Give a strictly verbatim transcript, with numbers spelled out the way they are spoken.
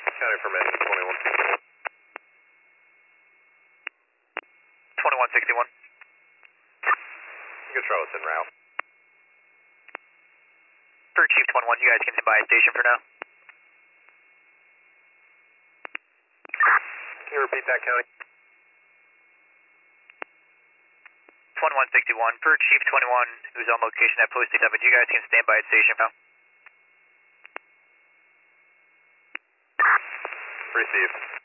County formation twenty-one. twenty-one sixty-one. Control is en route. For Chief twenty-one, you guys can stand by at station for now. Can you repeat that, County? twenty-one sixty-one. For Chief twenty-one, who's on location at Post seven, you guys can stand by at station for now. Received.